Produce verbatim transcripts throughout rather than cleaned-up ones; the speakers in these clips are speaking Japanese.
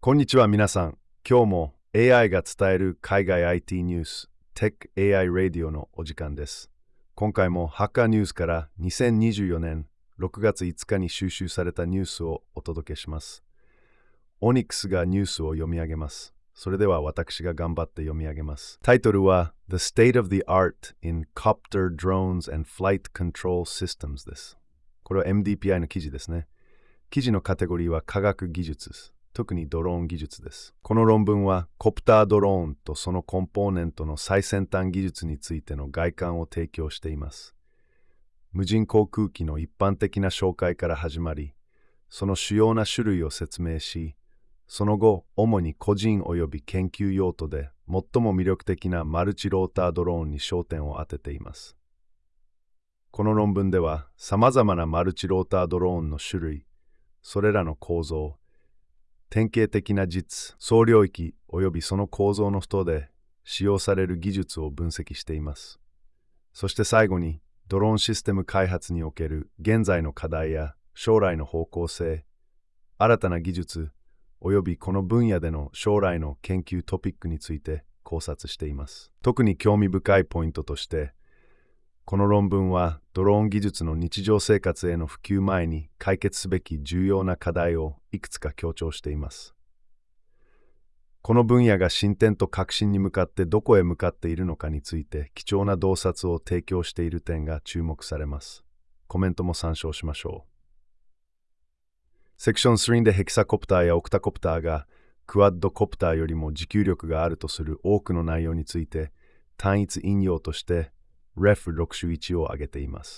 こんにちは皆さん。今日も エーアイ が伝える海外 アイティー ニュース Tech エーアイ Radio のお時間です。今回もハッカーニュースからにせんにじゅうよねんろくがついつかに収集されたニュースをお届けします。オニックスがニュースを読み上げます。それでは私が頑張って読み上げます。タイトルは The State of the Art in Copter Drones and Flight Control Systems です。これは エムディーピーアイ の記事ですね。記事のカテゴリーは科学技術です。特にドローン技術です。この論文はコプタードローンとそのコンポーネントの最先端技術についての概観を提供しています。無人航空機の一般的な紹介から始まり、その主要な種類を説明し、その後、主に個人及び研究用途で最も魅力的なマルチロータードローンに焦点を当てています。この論文では、さまざまなマルチロータードローンの種類、それらの構造、典型的な実、総領域及びその構造の人で使用される技術を分析しています。そして最後に、ドローンシステム開発における現在の課題や将来の方向性、新たな技術及びこの分野での将来の研究トピックについて考察しています。特に興味深いポイントとして、この論文はドローン技術の日常生活への普及前に解決すべき重要な課題をいくつか強調しています。この分野が進展と革新に向かってどこへ向かっているのかについて貴重な洞察を提供している点が注目されます。コメントも参照しましょう。セクションさんでヘキサコプターやオクタコプターがクワッドコプターよりも持久力があるとする多くの内容について単一引用としてレフろくじゅういちを挙げています。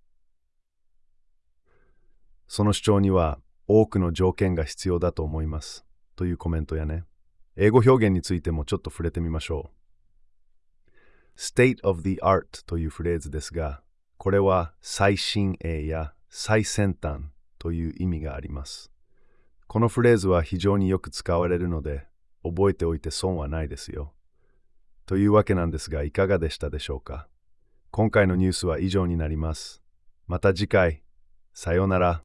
その主張には多くの条件が必要だと思いますというコメントやね。英語表現についてもちょっと触れてみましょう。State of the art というフレーズですが、これは最新鋭や最先端という意味があります。このフレーズは非常によく使われるので、覚えておいて損はないですよ。というわけなんですが、いかがでしたでしょうか。今回のニュースは以上になります。また次回。さようなら。